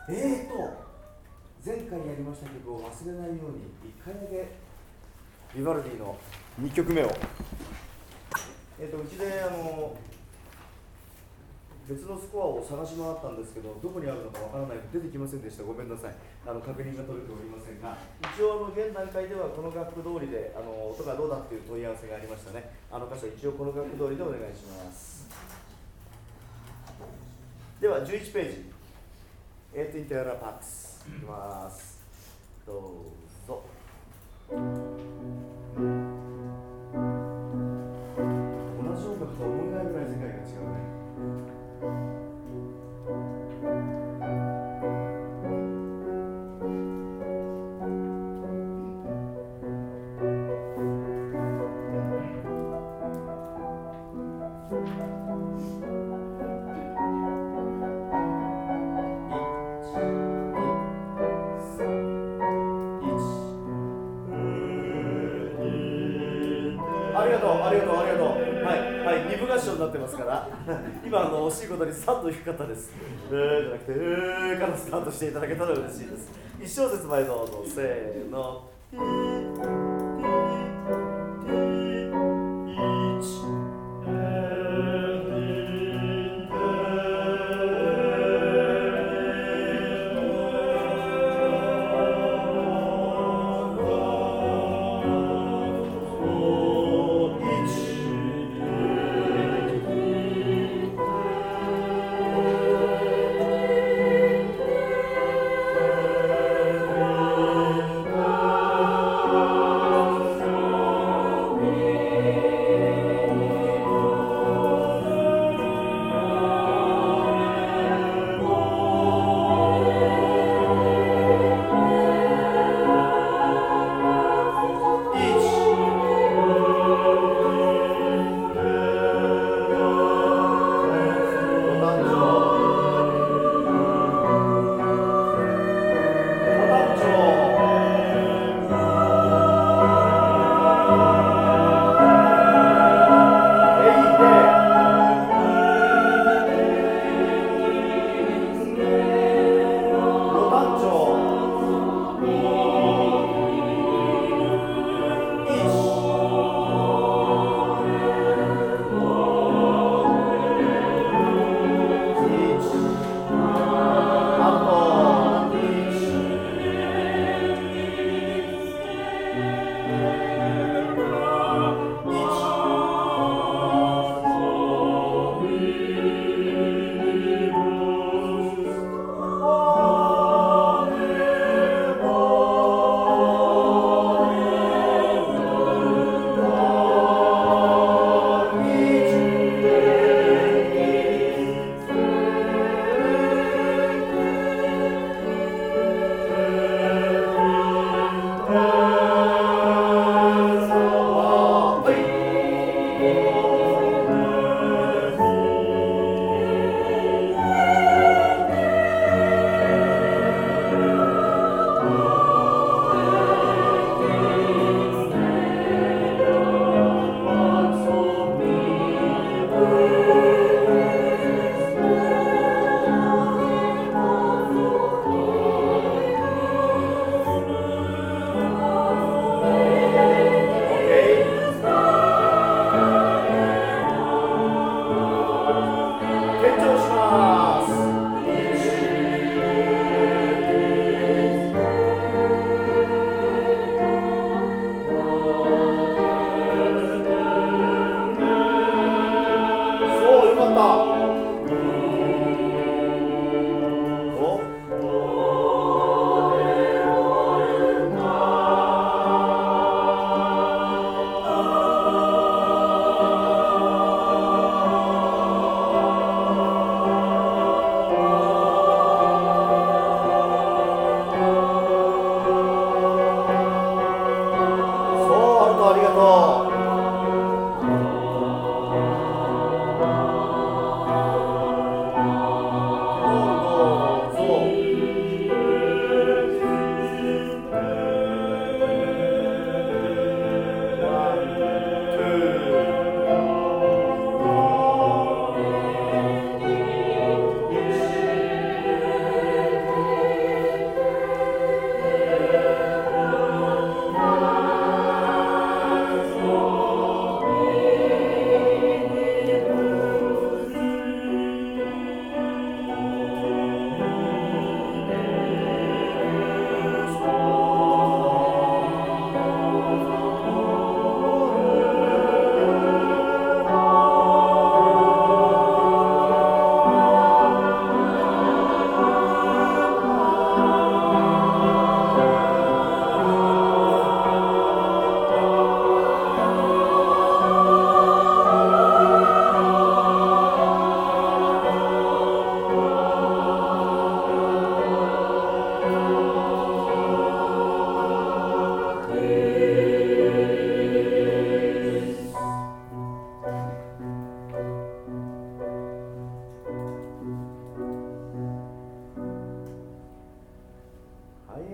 前回やりました曲を忘れないように1回だけビバルディの2曲目をうちで別のスコアを探し回ったんですけど、どこにあるのかわからないと出てきませんでした。ごめんなさい。確認が取れておりませんが、一応現段階ではこの楽譜通りで音がどうだっていう問い合わせがありましたね。箇所一応この楽譜通りでお願いします。では11ページ、エイティンテラパックスいきます。どうぞ。同じ音楽と思えないぐらい世界が違うね。ありがとう。はい、2部合唱になってますから今惜しいことに3度低かったです。じゃなくてからスタートしていただけたら嬉しいです。1小節前どうぞ。せーの。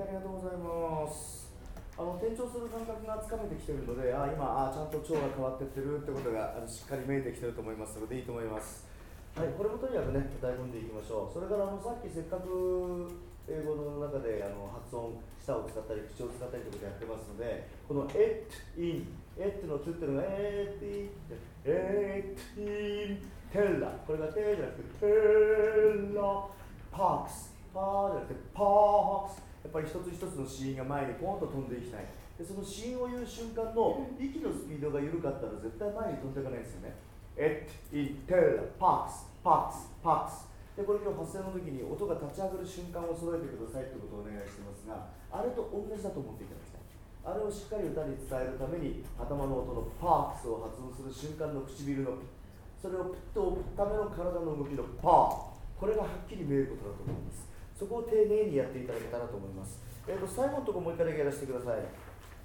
ありがとうございます。転調する感覚がつかめてきているので、今ちゃんと腸が変わっていってるってことがしっかり見えてきてると思いますのでいいと思います。はい、これもとにかくね、歌い込んでいきましょう。それからさっきせっかく英語の中で発音、舌を使ったり口を使ったりということをやってますので、このエットイン、エットのトゥっていうのがエットイン、エットイン、テラ、これがテじゃなくてテラ、パークス、パーじゃなくてパークス、やっぱり一つ一つの子音が前にポンと飛んでいきたい。でその子音を言う瞬間の息のスピードが緩かったら絶対前に飛んでいかないんですよね。エットイン、テラ、パークス、パークス、パークス。でこれ今日発声の時に音が立ち上がる瞬間を揃えてくださいということをお願いしてますが、あれと同じだと思っていただきたい。あれをしっかり歌に伝えるために頭の音のパークスを発音する瞬間の唇のピッ、それをピッと置くための体の動きのパー、これがはっきり見えることだと思います。そこを丁寧にやっていただけたらと思います。最後のところもう一回だけやらせてください。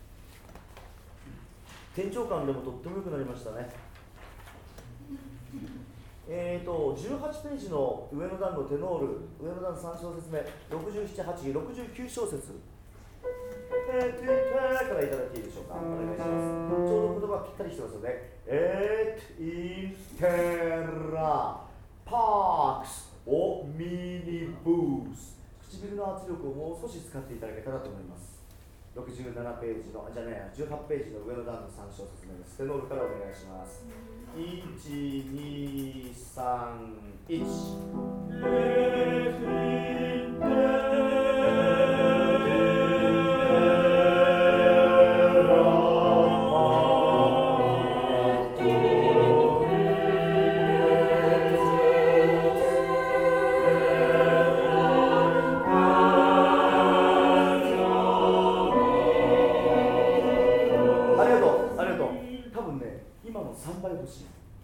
転調感でもとっても良くなりましたね。18ページの上の段のテノール、上の段3小節目、67、8、69小節。からいただいていいでしょうか。お願いします。ちょうど言葉ぴったりしてますよね。インテラ、パークス、オミニブース。唇の圧力をもう少し使っていただけたらと思います。67ページの、18ページの上の段の3小節目です。テノールからお願いします。1、2、3、3倍欲しい。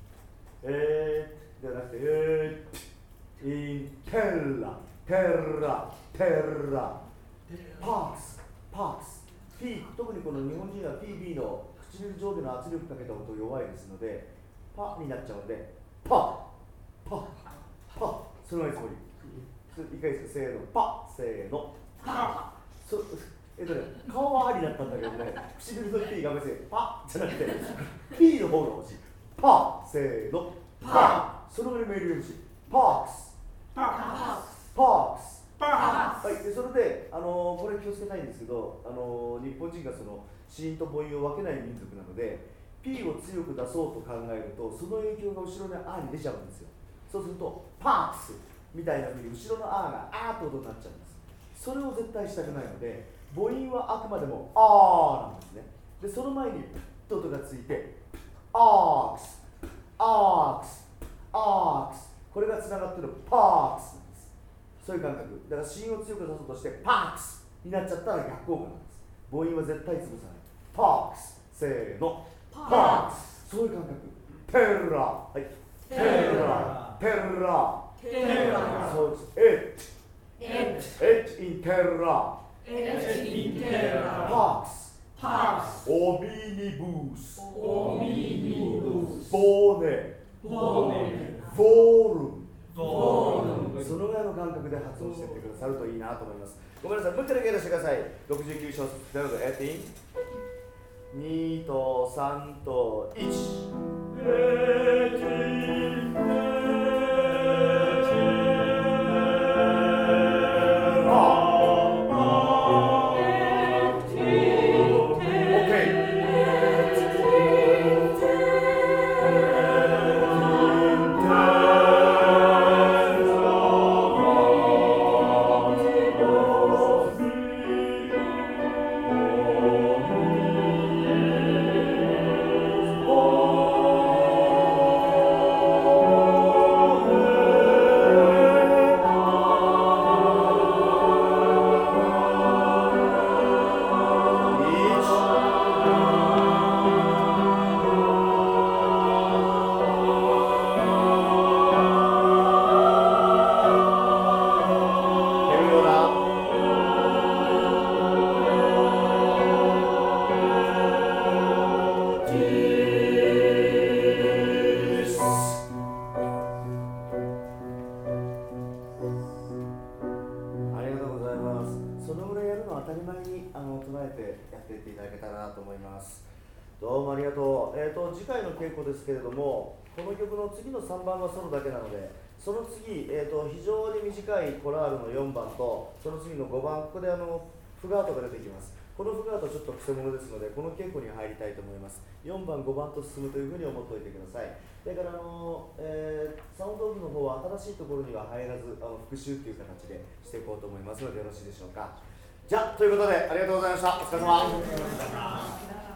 ではなくて、インテラ、テラ、テラ、パークス、パークス。特にこの日本人は PB の唇上下の圧力かけた音弱いですので、パになっちゃうので、パ、パ、パ、そのままつもり。一回ですか、せーの、パ、せーの、パ。顔はありだったんだけどね、唇の P が別にパじゃなくて P の方が欲しい。パ、せーの、パ。そのぐらいメールが欲しい。パークス、パークス、パークス、パークス。はい、でそれで、これ気をつけたいんですけど、日本人がその子音と母音を分けない民族なので、P を強く出そうと考えると、その影響が後ろのあに出ちゃうんですよ。そうすると、パークスみたいなふうに後ろのあがあーって音になっちゃうんです。それを絶対したくないので、母音はあくまでもあーなんですね。で、その前にプッと音がついて、アークス、アークス、アークス。これがつながってるパークスなんです。そういう感覚。だから子音を強く出そうとして、パークスになっちゃったら逆効果なんです。母音は絶対潰さない。パークス、せーの、パークス。そういう感覚。テラ、はい。テラ、テラ、テラ。そうです。エッインテラ。パークス、オミニブース、ボーネ、フォールム、そのぐらいの感覚で発音していってくださるといいなと思います。ごめんなさい、もう一回だけやらせてください。69小節、どうぞ、エッティン、2と3と1。エッティン、 たり前に唱えてやっていっていただけたらなと思います。どうもありがとう。次回の稽古ですけれども、この曲の次の3番はソロだけなので、その次、非常に短いコラールの4番と、その次の5番、ここでフガートが出てきます。このフガートはちょっとくせ者ですので、この稽古に入りたいと思います。4番、5番と進むというふうに思っておいてください。だからサウンドオフの方は新しいところには入らず、復習という形でしていこうと思いますのでよろしいでしょうか。じゃあ、ということでありがとうございました。お疲れ様。